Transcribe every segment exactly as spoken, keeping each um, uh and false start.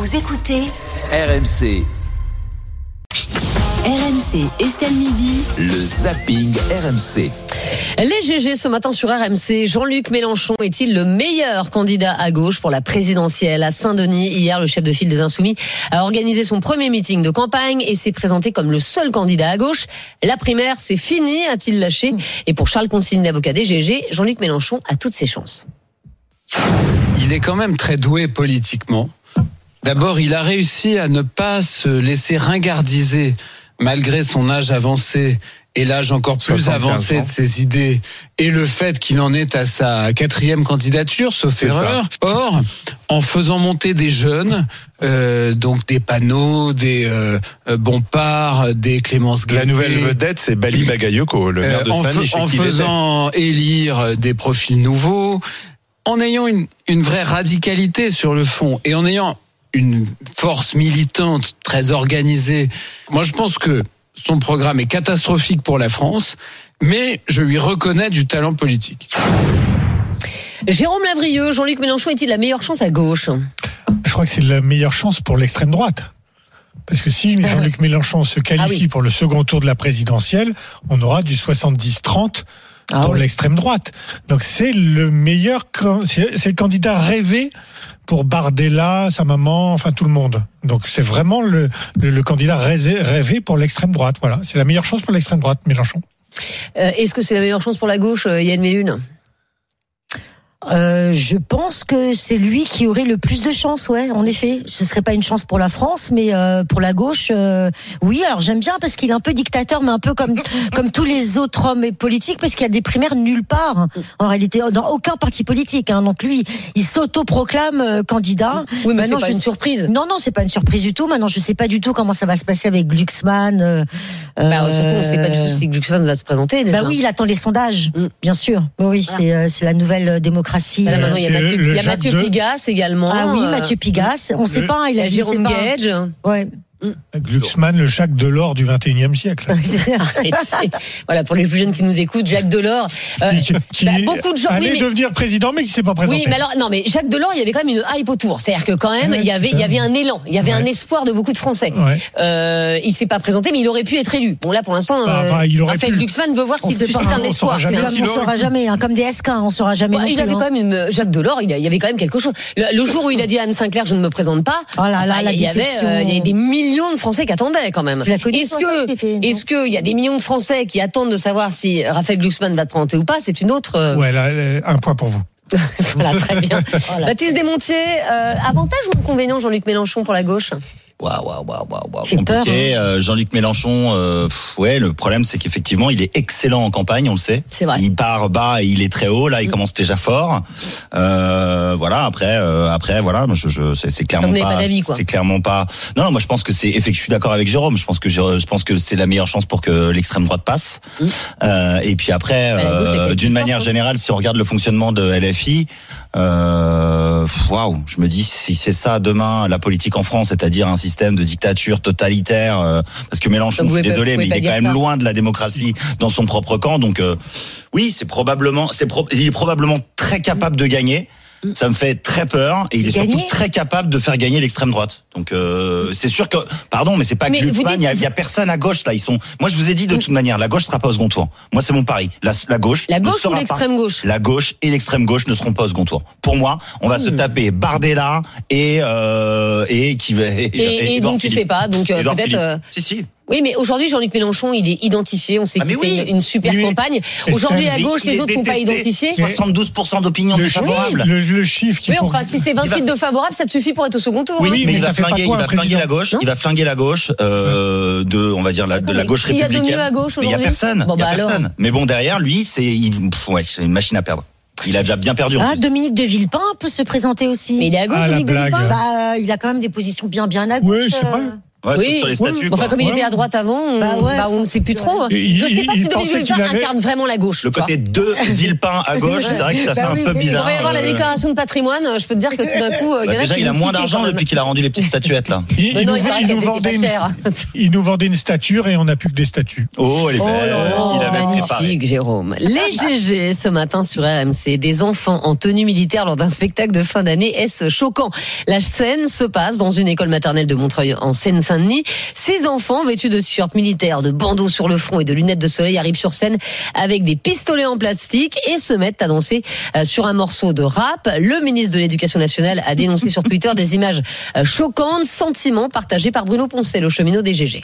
Vous écoutez R M C. R M C, Estelle Midi. Le zapping R M C. Les G G ce matin sur R M C. Jean-Luc Mélenchon est-il le meilleur candidat à gauche pour la présidentielle? À Saint-Denis, hier, le chef de file des Insoumis a organisé son premier meeting de campagne et s'est présenté comme le seul candidat à gauche. La primaire, c'est fini, a-t-il lâché. Et pour Charles Consigne, l'avocat des G G, Jean-Luc Mélenchon a toutes ses chances. Il est quand même très doué politiquement. D'abord, il a réussi à ne pas se laisser ringardiser malgré son âge avancé et l'âge encore plus avancé ans. de ses idées et le fait qu'il en est à sa quatrième candidature, sauf C'est erreur. Ça. Or, en faisant monter des jeunes, euh, donc des Panot, des euh, Bompard, des Clémence Guillet. La nouvelle vedette, c'est Bali Bagayoko, le maire de euh, Saint-Denis. En, f- en faisant élire des profils nouveaux, en ayant une, une vraie radicalité sur le fond et en ayant une force militante très organisée. Moi, je pense que son programme est catastrophique pour la France, mais je lui reconnais du talent politique. Jérôme Lavrieux, Jean-Luc Mélenchon est-il la meilleure chance à gauche? Je crois que c'est la meilleure chance pour l'extrême droite. Parce que si Jean-Luc Mélenchon se qualifie ah oui. pour le second tour de la présidentielle, on aura du soixante-dix trente ah pour oui. l'extrême droite. Donc c'est le meilleur, c'est le candidat rêvé pour Bardella, sa maman, enfin tout le monde. Donc c'est vraiment le, le, le candidat rêvé pour l'extrême droite. Voilà, c'est la meilleure chance pour l'extrême droite, Mélenchon. Euh, est-ce que c'est la meilleure chance pour la gauche, Yann Mélune? Euh, je pense que c'est lui qui aurait le plus de chance, ouais, en effet. Ce serait pas une chance pour la France, mais euh, pour la gauche, euh, oui. Alors j'aime bien parce qu'il est un peu dictateur, mais un peu comme comme tous les autres hommes politiques, parce qu'il y a des primaires nulle part. En réalité, dans aucun parti politique. Hein. Donc lui, il s'auto-proclame euh, candidat. Oui, mais Maintenant, c'est pas je... une surprise. Non, non, c'est pas une surprise du tout. Maintenant, je sais pas du tout comment ça va se passer avec Glucksmann. Euh, bah, surtout, on sait pas du tout si Glucksmann va se présenter. Déjà. Bah oui, il attend les sondages, mm. bien sûr. Oui, voilà. c'est euh, c'est la nouvelle démocratie. Là, maintenant, il y a Mathieu, le, le il y a Mathieu Pigasse également. Ah oui, Mathieu Pigasse. On ne sait pas, il a dit Jérôme Gage. Ouais. Glucksmann, le Jacques Delors du vingt et unième siècle. Voilà, pour les plus jeunes qui nous écoutent, Jacques Delors. Euh, qui, qui bah, beaucoup de gens allait oui, mais... devenir président, mais qui ne s'est pas présenté. Oui, mais alors, non, mais Jacques Delors, il y avait quand même une hype autour. C'est-à-dire que quand même, ouais, il y avait, il y avait un élan, il y avait ouais. un espoir de beaucoup de Français. Ouais. Euh, il s'est pas présenté, mais il aurait pu être élu. Bon, là, pour l'instant, bah, bah, euh, Raphaël Glucksmann veut voir s'il suscite un espoir. On ne saura jamais, hein, comme des S K, on ne saura jamais. Bah, il avait quand même une, Jacques Delors, il y avait quand même quelque chose. Le, le jour où il a dit à Anne Sinclair, je ne me présente pas, oh là là, il y avait, il y avait des millions de Français qui attendaient quand même. Est-ce que, était, est-ce que il y a des millions de Français qui attendent de savoir si Raphaël Glucksmann va te présenter ou pas? C'est une autre. Euh... Ouais, là, un point pour vous. Voilà, très bien. Voilà. Baptiste Desmontiers, euh, avantage ou inconvénient Jean-Luc Mélenchon pour la gauche? Waouh, waouh, waouh, waouh, waouh. C'est compliqué. Peur, hein. euh, Jean-Luc Mélenchon, euh, pff, ouais, le problème c'est qu'effectivement, il est excellent en campagne, on le sait. C'est vrai. Il part bas et il est très haut. Là, il mmh. commence déjà fort. Euh, voilà. Après, euh, après, voilà, je, je, c'est, c'est clairement pas, pas d'avis, quoi. c'est clairement pas. Non, non, moi je pense que c'est. Effectivement, je suis d'accord avec Jérôme. Je pense que je, je pense que c'est la meilleure chance pour que l'extrême droite passe. Mmh. Euh, et puis après, bah, euh, d'une manière fort, générale, si on regarde le fonctionnement de L F I. Euh, waouh, je me dis si c'est ça demain la politique en France, c'est-à-dire un système de dictature totalitaire, euh, parce que Mélenchon, je suis désolé, mais il est quand même ça. loin de la démocratie dans son propre camp, donc euh, oui, c'est probablement, c'est pro- il est probablement très capable de gagner. Ça me fait très peur et il est Gagner. surtout très capable de faire gagner l'extrême droite. Donc euh, c'est sûr que pardon, mais c'est pas Glucksmann. Il y, a, il y a personne à gauche là. Ils sont. Moi je vous ai dit de toute manière, la gauche sera pas au second tour. Moi c'est mon pari. La, la gauche. La gauche ou l'extrême pas, gauche. La gauche et l'extrême gauche ne seront pas au second tour. Pour moi, on va mmh. se taper Bardella et euh, et qui va. Et, et, et, et donc Philippe. tu sais pas. Donc euh, peut-être. Euh... Si si. Oui, mais aujourd'hui, Jean-Luc Mélenchon, il est identifié. On sait ah qu'il oui. fait une, une super oui, campagne. Oui. Aujourd'hui, à gauche, les autres ne sont pas identifiés. soixante-douze pour cent d'opinion défavorable. Le, le chiffre qui. Oui, faut... enfin, si c'est vingt-huit va... de favorables, ça te suffit pour être au second tour. Oui, hein. mais, mais il va flinguer, quoi, il va flinguer la gauche. Non il va flinguer la gauche euh, de, on va dire, la, de la gauche républicaine. Il y a de mieux à gauche aujourd'hui. Il y a personne. Bon, il y a bah personne. alors. Mais bon, derrière lui, c'est, il, ouais, c'est une machine à perdre. Il a déjà bien perdu. Ah, en plus. Dominique de Villepin peut se présenter aussi. Mais il est à gauche, ah, Dominique de Villepin. Bah, il a quand même des positions bien, bien à gauche. Oui, c'est vrai. Ouais, oui, sur les statuts. enfin, comme il ouais. était à droite avant, on, bah ouais. bah, on ne sait plus trop. Il, je ne sais pas il, si Dominique Villepin Villepin avait... incarne vraiment la gauche. Le côté de Villepin à gauche, c'est vrai que ça bah fait oui, un peu oui, bizarre. Il devrait y avoir la déclaration de patrimoine. Je peux te dire que tout d'un coup, il y en Bah a déjà, qui il a vont moins citer, d'argent quand même. depuis qu'il a rendu les petites statuettes là. Il, Mais il non, nous, il paraît il qu'elle nous était vendait pas une, chère. il nous vendait une stature et on n'a plus que des statues. Oh, elle est belle. Oh, il avait préparé. magnifique, Jérôme. Les G G ce matin sur R M C, des enfants en tenue militaire lors d'un spectacle de fin d'année. Est-ce choquant? La scène se passe dans une école maternelle de Montreuil en Seine-Saint-Denis. Six enfants vêtus de t-shirts militaires, de bandeaux sur le front et de lunettes de soleil arrivent sur scène avec des pistolets en plastique et se mettent à danser sur un morceau de rap. Le ministre de l'Éducation nationale a dénoncé sur Twitter des images choquantes, sentiments partagés par Bruno Poncel, le cheminot des G G.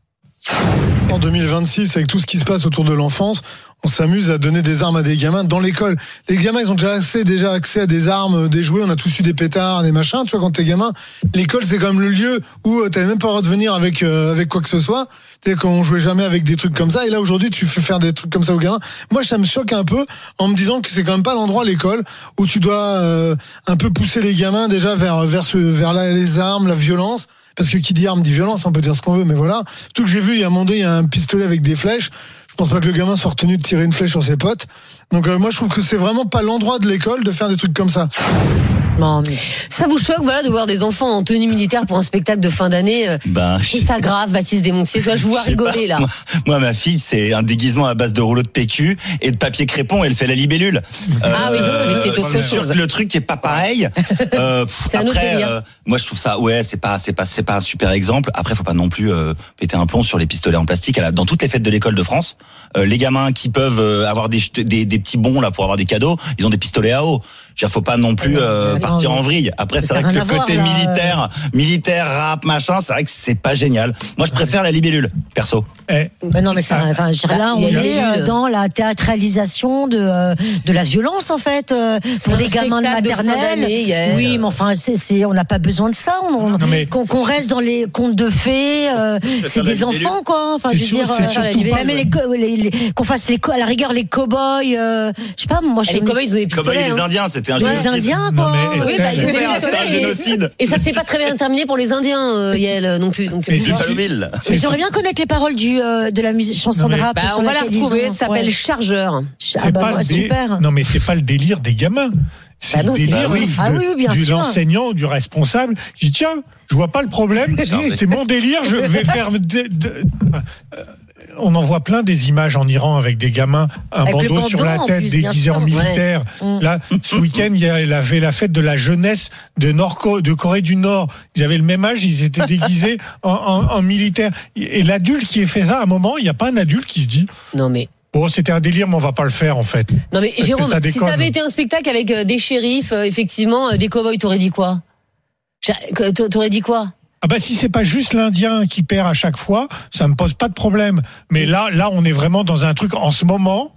En deux mille vingt-six, avec tout ce qui se passe autour de l'enfance, on s'amuse à donner des armes à des gamins dans l'école. Les gamins, ils ont déjà accès, déjà accès à des armes, des jouets. On a tous eu des pétards, des machins. Tu vois, quand t'es gamin, l'école, c'est quand même le lieu où t'avais même pas le droit de venir avec, euh, avec quoi que ce soit. Tu sais, quand on jouait jamais avec des trucs comme ça. Et là, aujourd'hui, tu fais faire des trucs comme ça aux gamins. Moi, ça me choque un peu en me disant que c'est quand même pas l'endroit, l'école, où tu dois euh, un peu pousser les gamins déjà vers, vers, ce, vers la, les armes, la violence. Parce que qui dit arme dit violence, on peut dire ce qu'on veut, mais voilà. Tout que j'ai vu, il y a un moment donné, il y a un pistolet avec des flèches. Je pense pas que le gamin soit retenu de tirer une flèche sur ses potes. Donc euh, moi, je trouve que c'est vraiment pas l'endroit de l'école de faire des trucs comme ça. Non, mais... Ça vous choque, voilà, de voir des enfants en tenue militaire pour un spectacle de fin d'année? euh, Ben, C'est ça grave, Baptiste Desmontiers. Toi, je vous vois sais rigoler, pas. là. Moi, moi, ma fille, c'est un déguisement à base de rouleau de P Q et de papier crépon. Elle fait la libellule. Ah oui, mais c'est autre sûr chose. que le truc qui est pas pareil. Euh, pff, C'est un autre après, délire. euh, moi, je trouve ça, ouais, c'est pas, c'est pas, c'est pas un super exemple. Après, faut pas non plus euh, péter un plomb sur les pistolets en plastique. Dans toutes les fêtes de l'école de France, euh, les gamins qui peuvent euh, avoir des, des, des petits bons là pour avoir des cadeaux, ils ont des pistolets à eau. Il faut pas non plus euh, non, partir mais en vrille. Après, c'est ça vrai a que rien le à voir, côté là. militaire, militaire, rap, machin, c'est vrai que c'est pas génial. Moi, je préfère la libellule, perso. Eh, Ben non, mais ça, enfin, je dirais, là, on Il y a est eu, euh, dans la théâtralisation de euh, de la violence en fait euh, pour un des gamins de spectacle de fin maternelle. d'année, yes. Oui, mais enfin, c'est, c'est, on n'a pas besoin de ça. On, on- Non, mais- qu'on, qu'on reste dans les contes de fées. Euh, c'est la des libellule. enfants, quoi. Enfin, C'est je veux sûr- dire, c'est euh, surtout pas- même les, co- les, les- qu'on fasse les co- à la rigueur les cow-boys. Euh, je sais pas, moi, je Les cowboys, ils ont des Comme pistolets. les hein. Indiens, c'était un les génocide. Indiens, Non, quoi. mais Oui, Estelle, bah, ils ont des Super, c'était un pistolets. génocide. Et ça s'est pas très bien terminé pour les Indiens, euh, Yael, non plus. Donc, Et euh, c'est- Buffalo Bill. c'est- Mais j'aimerais bien connaître les paroles du euh, de la musique, chanson Non, mais- de rap. bah, sur on va la laquelle ils retrouver. ont- Ça s'appelle ouais. Chargeur. Ah c'est bah, pas bah, le dé- super. Non, mais c'est pas le délire des gamins. C'est Bah non, le c'est- délire Bah oui. de- Ah oui, oui, bien du sûr. l'enseignant ou du responsable qui dit tiens, je vois pas le problème, c'est mon délire, je vais faire. de- de- euh, on en voit plein des images en Iran avec des gamins, un Avec le bandeau sur la bandeau, en tête, plus, bien déguisés en sûr, militaire. ouais. Là, ce week-end, il y avait la fête de la jeunesse de, Nord de Corée du Nord. Ils avaient le même âge, ils étaient déguisés en, en, en militaire. Et l'adulte qui a fait ça, à un moment, il n'y a pas un adulte qui se dit Non, mais. bon, c'était un délire, mais on va pas le faire en fait. Non, mais Parce que Jérôme, ça si déconne. ça avait été un spectacle avec euh, des shérifs, euh, effectivement, euh, des cow-boys, t'aurais dit quoi? J'a- que- T'aurais dit quoi? Ah bah si c'est pas juste l'Indien qui perd à chaque fois, ça me pose pas de problème. Mais là, là, on est vraiment dans un truc en ce moment.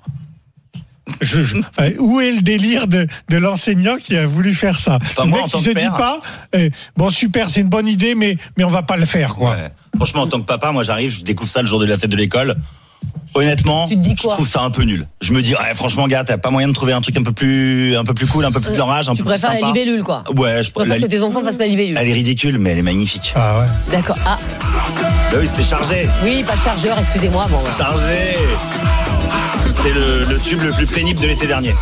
Je, je- enfin, où est le délire de, de l'enseignant qui a voulu faire ça? Enfin, Le moi, mec en qui tant se que dit père- pas, eh, bon super, c'est une bonne idée, mais mais on va pas le faire quoi. Ouais. Franchement, en tant que papa, moi, j'arrive, je découvre ça le jour de la fête de l'école. Honnêtement, Tu te dis je quoi trouve ça un peu nul. Je me dis, ouais, franchement, gars, t'as pas moyen de trouver un truc un peu plus, un peu plus cool, un peu plus d'enrage, un Tu peu plus préfères la sympa. libellule, quoi. Ouais, je Tu préfères la- que tes enfants fassent la libellule. Elle est ridicule, mais elle est magnifique. Ah ouais. D'accord. Ah, Bah oui, c'était chargé. oui, pas de chargeur, excusez-moi. Bon, voilà. Chargé. C'est le, le tube le plus pénible de l'été dernier.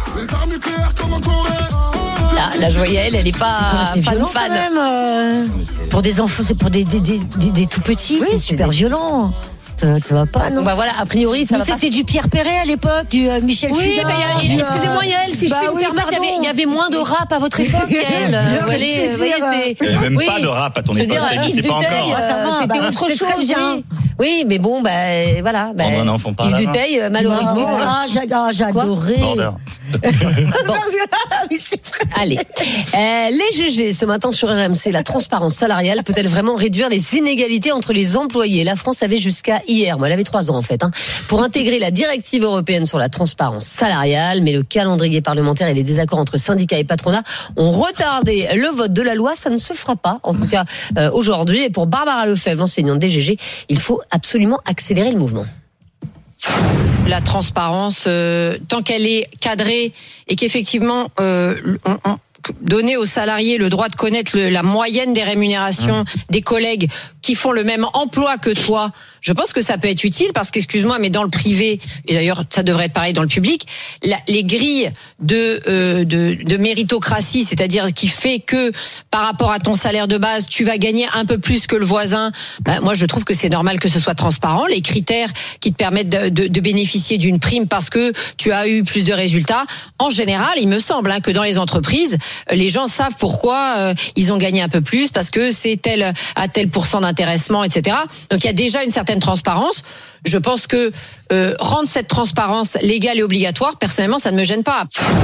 Là, la joyelle, elle est Ah, pas c'est fan violent fan. quand même. euh, pour des enfants, c'est pour des, des, des, des, des tout petits, Oui, c'est c'est super des- violent. Ça, ça va pas, non? Donc, bah voilà, a priori, ça Nous, va pas. c'était du Pierre Perret à l'époque, du euh, Michel Oui, Fugain. bah, il y a- du, euh, excusez-moi Yael, si je bah peux me oui, permettre, il y avait- pardon. il y avait moins de rap à votre époque, Yael. Non, Vous mais voyez, c'est vous voyez, sûr, c'est- Il n'y avait même Oui. pas de rap à ton Je veux époque, dire, ça Yves n'existait pas Duteil, encore. Ah, ça euh, va, c'était bah, autre c'est très chose. bien. Oui. Oui, mais bon, bah voilà. Bah, Prendre un enfant par Yves la main. Duteil, euh, malheureusement. Ah, j'a- ah, j'adorais. Border. Oui, c'est vrai. Allez, Euh, les G G ce matin sur R M C, la transparence salariale peut-elle vraiment réduire les inégalités entre les employés? La France avait jusqu'à hier, moi elle avait trois ans en fait, hein, pour intégrer la directive européenne sur la transparence salariale, mais le calendrier parlementaire et les désaccords entre syndicats et patronat ont retardé le vote de la loi. Ça ne se fera pas, en tout cas euh, aujourd'hui. Et pour Barbara Lefebvre, enseignante des G G, il faut absolument accélérer le mouvement. La transparence, euh, tant qu'elle est cadrée et qu'effectivement, euh, on, on, donner aux salariés le droit de connaître le, la moyenne des rémunérations des collègues qui font le même emploi que toi, je pense que ça peut être utile parce qu'excuse-moi, mais dans le privé, et d'ailleurs ça devrait être pareil dans le public, la, les grilles de, euh, de de méritocratie, c'est-à-dire qui fait que par rapport à ton salaire de base, tu vas gagner un peu plus que le voisin. Bah, moi, je trouve que c'est normal que ce soit transparent. Les critères qui te permettent de, de, de bénéficier d'une prime parce que tu as eu plus de résultats. En général, il me semble hein, que dans les entreprises, les gens savent pourquoi euh, ils ont gagné un peu plus parce que c'est tel à tel pourcent d'intéressement, et cetera. Donc il y a déjà une certaine transparence. Je pense que euh, rendre cette transparence légale et obligatoire, personnellement, ça ne me gêne pas.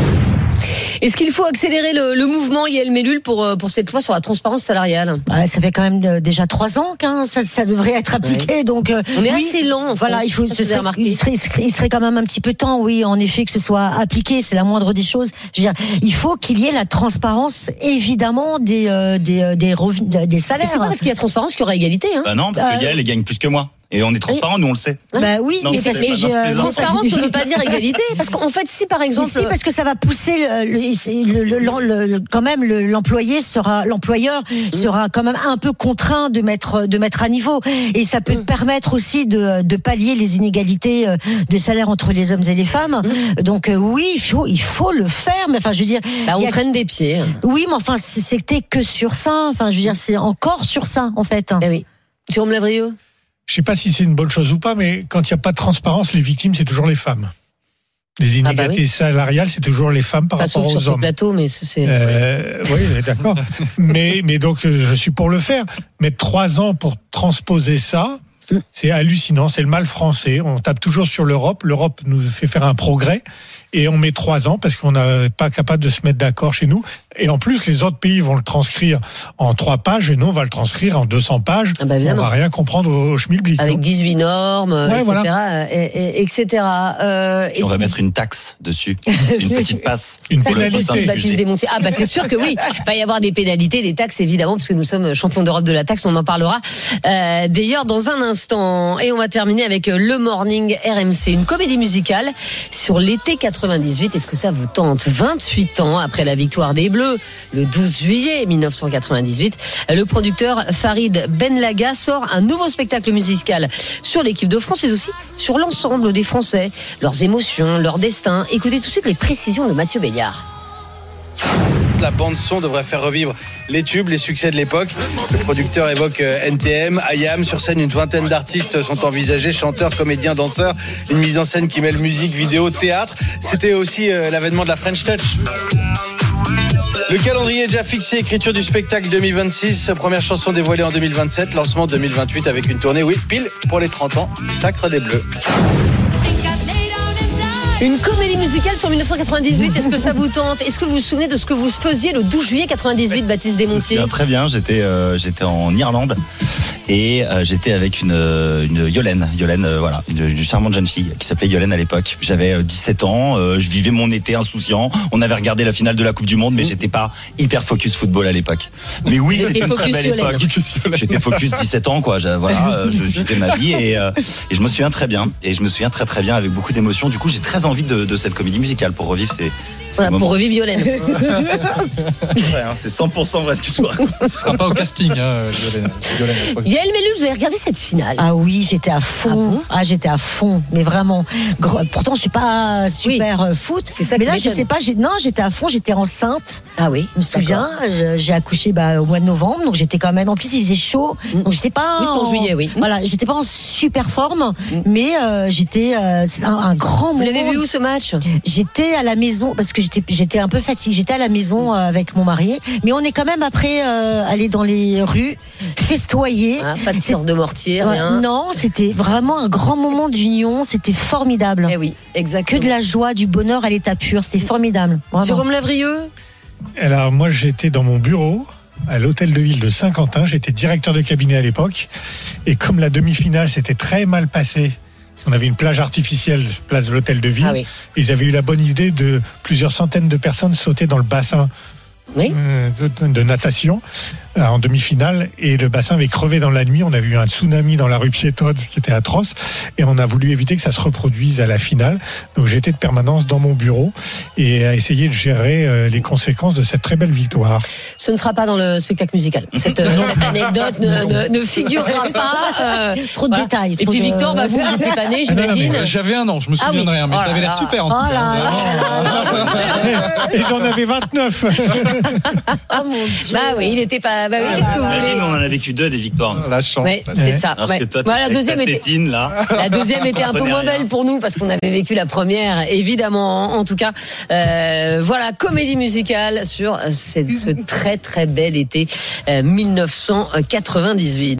Est-ce qu'il faut accélérer le, le mouvement Yael Mellul pour pour cette loi sur la transparence salariale? Bah, ça fait quand même déjà trois ans que ça, ça devrait être appliqué. Ouais. Donc euh, on est oui, assez lent. En voilà, France, il faut. Ce serait, il, serait, il, serait, il serait quand même un petit peu de temps, oui, en effet, que ce soit appliqué. C'est la moindre des choses. Je veux dire, il faut qu'il y ait la transparence, évidemment, des euh, des des revenus, des salaires. Mais c'est pas parce qu'il y a transparence qu'il y aura égalité. Hein. Bah non, parce que Yael, elle gagne plus que moi. Et on est transparent, nous on le sait. Bah oui, non, mais parce que j'ai euh, transparence, ça ne veut pas dire égalité, parce qu'en fait, si par exemple, si parce que ça va pousser le, le, le, le quand même le, l'employé sera, l'employeur mmh. sera quand même un peu contraint de mettre de mettre à niveau, et ça peut mmh. permettre aussi de, de pallier les inégalités de salaire entre les hommes et les femmes. Mmh. Donc euh, oui, il faut il faut le faire, mais enfin je veux dire, bah, on a... traîne des pieds. Oui, mais enfin c'était que sur ça. Enfin je veux dire, c'est encore sur ça en fait. Eh oui. Jérôme Lavrieux. Je sais pas si c'est une bonne chose ou pas, mais quand il n'y a pas de transparence, les victimes, c'est toujours les femmes. Les inégalités ah bah oui. salariales, c'est toujours les femmes par pas rapport aux sur hommes. Sur ce plateau, mais c'est. Euh, oui, d'accord. mais mais donc je suis pour le faire. Mais trois ans pour transposer ça, c'est hallucinant. C'est le mal français. On tape toujours sur l'Europe. L'Europe nous fait faire un progrès. Et on met trois ans parce qu'on n'est pas capable de se mettre d'accord chez nous. Et en plus, les autres pays vont le transcrire en trois pages et nous, on va le transcrire en deux cents pages. Ah bah on va rien comprendre au, au schmilblick. Avec dix-huit normes, ouais, et cetera. Voilà. Et, et, et cetera. Euh, et on va mettre une taxe dessus. C'est une petite passe. Une pénalité. Ah bah c'est sûr que oui. Il va y avoir des pénalités, des taxes évidemment, parce que nous sommes champions d'Europe de la taxe. On en parlera euh, d'ailleurs dans un instant. Et on va terminer avec le Morning R M C, une comédie musicale sur l'été quatre-vingt-dix-huit. Est-ce que ça vous tente? vingt-huit ans après la victoire des Bleus, le douze juillet mille neuf cent quatre-vingt-dix-huit, le producteur Farid Benlaga sort un nouveau spectacle musical sur l'équipe de France, mais aussi sur l'ensemble des Français, leurs émotions, leur destin. Écoutez tout de suite les précisions de Mathieu Béliard. La bande-son devrait faire revivre les tubes, les succès de l'époque. Le producteur évoque N T M, I A M. Sur scène, une vingtaine d'artistes sont envisagés, chanteurs, comédiens, danseurs. Une mise en scène qui mêle musique, vidéo, théâtre. C'était aussi euh, l'avènement de la French Touch. Le calendrier est déjà fixé, écriture du spectacle deux mille vingt-six, première chanson dévoilée en deux mille vingt-sept, lancement deux mille vingt-huit avec une tournée, oui, pile pour les trente ans, Sacre des Bleus. Une comédie musicale sur mille neuf cent quatre-vingt-dix-huit, est-ce que ça vous tente? Est-ce que vous vous souvenez de ce que vous faisiez le douze juillet quatre-vingt-dix-huit, Baptiste Desmontiers? Très bien, j'étais euh, j'étais en Irlande et euh, j'étais avec une une Yolène, Yolène euh, voilà, une, une charmante jeune fille qui s'appelait Yolène à l'époque. J'avais euh, dix-sept ans, euh, je vivais mon été insouciant. On avait regardé la finale de la Coupe du Monde, mais mmh. j'étais pas hyper focus football à l'époque. Mais oui, c'était une très belle époque. J'étais focus dix-sept ans quoi, voilà, euh, je vivais ma vie et euh, et je me souviens très bien et je me souviens très très bien avec beaucoup d'émotion. Du coup, j'ai très envie de, de cette comédie musicale pour revivre ces, ces voilà, pour revivre Yolène. Ouais, hein, c'est cent pour cent vrai ce que je vous raconte. Ce sera pas au casting, hein, Yolène. Yolène Yael Mellul, vous avez regardé cette finale? Ah oui, j'étais à fond. Ah, bon ah j'étais à fond, mais vraiment. Pourtant, je suis pas super oui. foot. C'est ça. Mais là, je sais pas. Non, j'étais à fond. J'étais enceinte. Ah oui. Je me souviens. J'ai accouché bah, au mois de novembre, donc j'étais quand même. En plus, il faisait chaud, donc j'étais pas. Oui, c'est en juillet, oui. Voilà, j'étais pas en super forme, mm. mais euh, j'étais euh, un, un grand vous moment. Vous l'avez vu où ce match? J'étais à la maison parce que j'étais j'étais un peu fatiguée. J'étais à la maison euh, avec mon mari, mais on est quand même après euh, aller dans les rues, festoyer. Ah, pas de tir de mortier, rien. Non, c'était vraiment un grand moment d'union. C'était formidable. Eh oui, exactement. Que de la joie, du bonheur à l'état pur. C'était formidable. Vraiment. Jérôme Lavrieux. Alors moi, j'étais dans mon bureau à l'hôtel de ville de Saint-Quentin. J'étais directeur de cabinet à l'époque, et comme la demi-finale s'était très mal passée. On avait une plage artificielle, place de l'hôtel de ville. Ah oui. Ils avaient eu la bonne idée de plusieurs centaines de personnes sauter dans le bassin oui. euh, de, de natation euh, en demi-finale et le bassin avait crevé dans la nuit. On a vu un tsunami dans la rue piétonne, ce qui était atroce, et on a voulu éviter que ça se reproduise à la finale. Donc j'étais de permanence dans mon bureau et à essayer de gérer euh, les conséquences de cette très belle victoire. Ce ne sera pas dans le spectacle musical. Cette, euh, cette anecdote ne, ne, ne figurera pas. Euh, trop de voilà. détails. Et puis de... Victor, bah, vous n'étiez pas né, j'imagine. J'avais un an, je me Ah oui. souviendrai, hein, mais Oh ça avait là l'air là. super. En tout Oh cas. là Et j'en avais vingt-neuf. Oh mon Dieu. Bah oui, il n'était pas. Bah oui, qu'est-ce que vous voulez? Imagine, on en a vécu deux des victoires. La chance. Ouais, c'est ça. Alors Ouais. que toi, Voilà, la avec deuxième ta était. tétine, là. La deuxième était un peu comprenez moins rien. belle pour nous parce qu'on avait vécu la première, évidemment. En tout cas, euh, voilà, comédie musicale sur cette, ce très très bel été euh, mille neuf cent quatre-vingt-dix-huit.